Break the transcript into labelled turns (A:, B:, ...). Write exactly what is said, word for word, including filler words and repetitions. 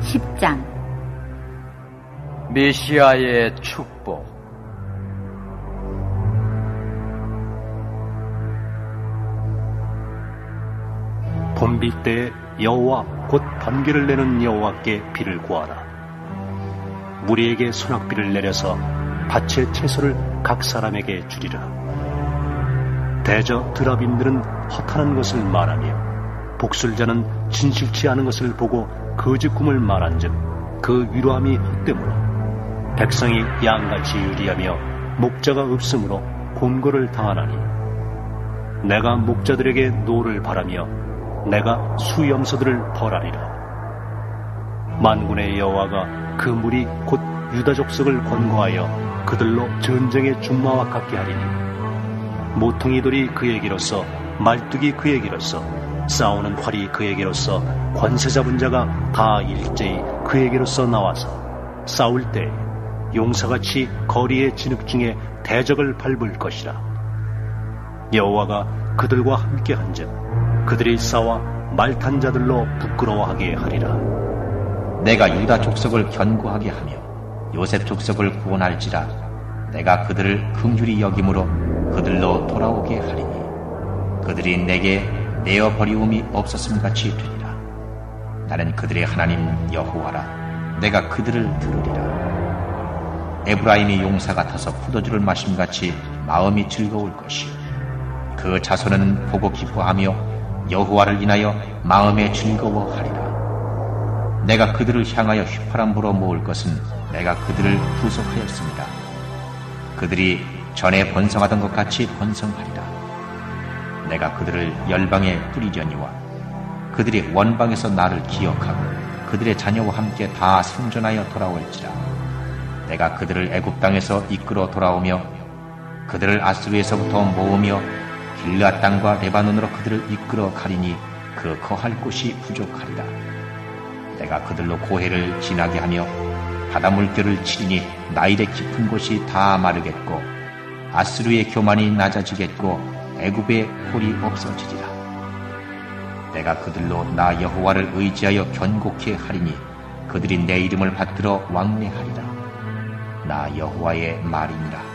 A: 십 장
B: 메시아의 축복.
C: 봄비 때에 여호와 곧 번개를 내는 여호와께 비를 구하라. 무리에게 소낙비를 내려서 밭의 채소를 각 사람에게 주리라. 대저 드랍인들은 허탄한 것을 말하며 복술자는 진실치 않은 것을 보고 거짓 꿈을 말한즉 그 위로함이 헛되므로 백성이 양같이 유리하며 목자가 없으므로 곤고를 당하나니 내가 목자들에게 노를 바라며 내가 수염소들을 벌하리라. 만군의 여호와가 그 무리 곧 유다 족속을 권고하여 그들로 전쟁의 준마와 같게 하리니 모퉁이돌이 그에게로서 말뚝이 그에게로서 싸우는 활이 그에게로서 권세 잡은 자가 다 일제히 그에게로서 나와서 싸울 때 용사같이 거리의 진흙 중에 대적을 밟을 것이라. 여호와가 그들과 함께 한즉 그들이 싸워 말탄 자들로 부끄러워하게 하리라.
D: 내가 유다 족속을 견고하게 하며 요셉 족속을 구원할지라. 내가 그들을 긍휼히 여김으로 그들로 돌아오게 하리니 그들이 내게 내어 버리움이 없었음 같이 되리라. 나는 그들의 하나님 여호와라. 내가 그들을 들으리라. 에브라임이 용사 같아서 포도주를 마심같이 마음이 즐거울 것이요 그 자손은 보고 기뻐하며 여호와를 인하여 마음에 즐거워하리라. 내가 그들을 향하여 휘파람 불어 모을 것은 내가 그들을 구속하였습니다. 그들이 전에 번성하던 것 같이 번성하리라. 내가 그들을 열방에 뿌리려니와 그들이 원방에서 나를 기억하고 그들의 자녀와 함께 다 생존하여 돌아올지라. 내가 그들을 애굽 땅에서 이끌어 돌아오며 그들을 아수르에서부터 모으며 길르앗 땅과 레바논으로 그들을 이끌어 가리니 그 거할 곳이 부족하리라. 내가 그들로 고해를 지나게 하며 바다 물결을 치리니 나일의 깊은 곳이 다 마르겠고 아수르의 교만이 낮아지겠고 애굽의 홀이 없어지리라. 내가 그들로 나 여호와를 의지하여 견고케 하리니 그들이 내 이름을 받들어 왕래하리라. 나 여호와의 말이니라.